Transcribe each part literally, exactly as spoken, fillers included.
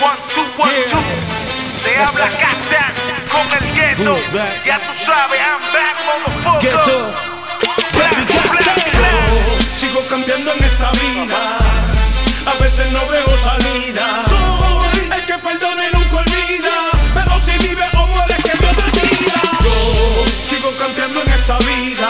One, two, one, two. Te habla Captain con el ghetto. Ya tú sabes, I'm back, motherfucker. Ghetto. Black, black, black. Sigo cambiando en esta vida. A veces no veo salida. Soy el que perdona y nunca olvida. Pero si vive o muere que Dios decida. Yo sigo cambiando en esta vida.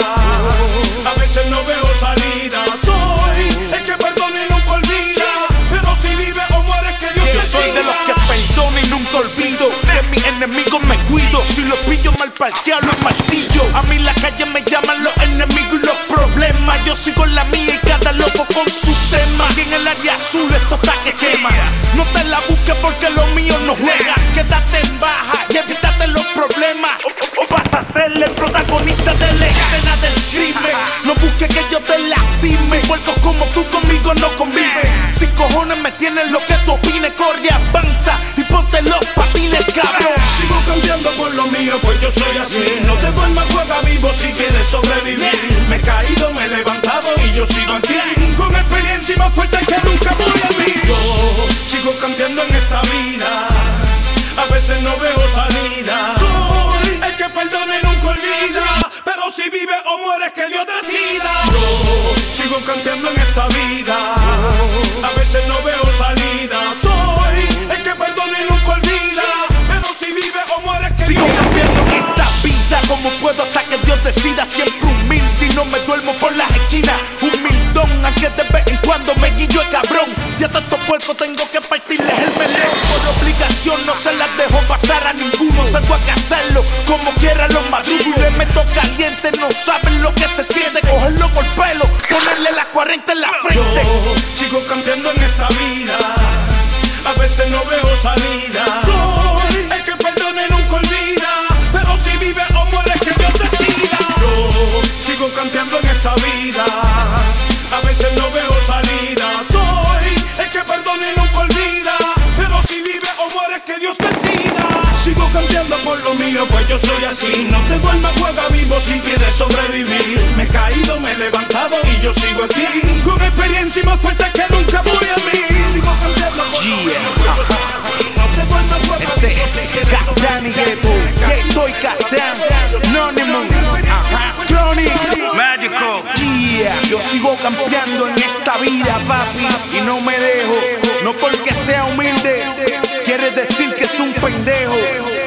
A veces no veo salida. Soy el que perdona y nunca olvida. Pero si vive o muere que Dios Yo decida. soy de los que perdono y nunca olvido. De mis enemigos me cuido. Si los pillo mal parqueado los martillo. A mí la calle me llaman los enemigos y los problemas. Yo sigo en la mía y cada loco con su tema. Aquí en el área azul esto está que quema. No te la busques porque lo mío no juega. Quédate en baja y evítate los problemas. O, o vas a ser el protagonista de la escena del crimen. No busques que yo te lastime. Puercos como tú conmigo no conviven. Sin cojones me tienes lo que tú opines. Corre, avanza y ponte los patines, cabrón. Sigo cambiando por lo mío, pues yo soy así. No te duermas, juega vivo si quieres sobrevivir. Me he caído, me he levantado y yo sigo aquí. Con experiencia y más fuerte que nunca voy a mí. Yo sigo cambiando en esta vida. A veces no veo salida. Soy el que perdona y nunca olvida. Pero si vive o muere que Dios decida. Yo sigo cambiando en esta vida. A veces no veo salida. Soy el que perdona y nunca olvida. Pero si vive o muere que Sigo Dios haciendo decida. esta vida como puedo hasta que Dios decida. Siempre humilde y no me duermo por las esquinas. Humildón, aunque de vez en cuando me guillo el cabrón. Y a tantos puercos tengo que partirles el melón. Por obligación no se las dejo pasar a ninguno. Salgo a cazarlo como quiera los madrugos. Y le meto caliente, no saben lo que se siente. Cogerlo por pelo, ponerle la cuarenta en la frente. Yo sigo cambiando en esta vida. A veces no veo salida. Soy el que perdona y nunca olvida. Pero si vive o muere que Dios decida. Yo sigo cambiando en esta vida. A veces no veo salida. Soy el que perdona y nunca olvida. Pero si vive o muere que Dios decida. Sigo cambiando por lo mío, pues yo soy así. No te duermas, juega vivo si quieres sobrevivir. Me he caído, me he levantado y yo sigo aquí. Con experiencia y más fuerte que nunca voy a mí. Sigo cambiando por lo mío, pues yo soy así. No te duermas, juega Este vivo si quieres Captain y Ghetto, Ghetto y Captain, Anonymous, ajá, Chronic, Magical. yeah. Yo sigo campeando en esta vida, papi, y no me dejo. No porque sea humilde quiere decir que es un pendejo.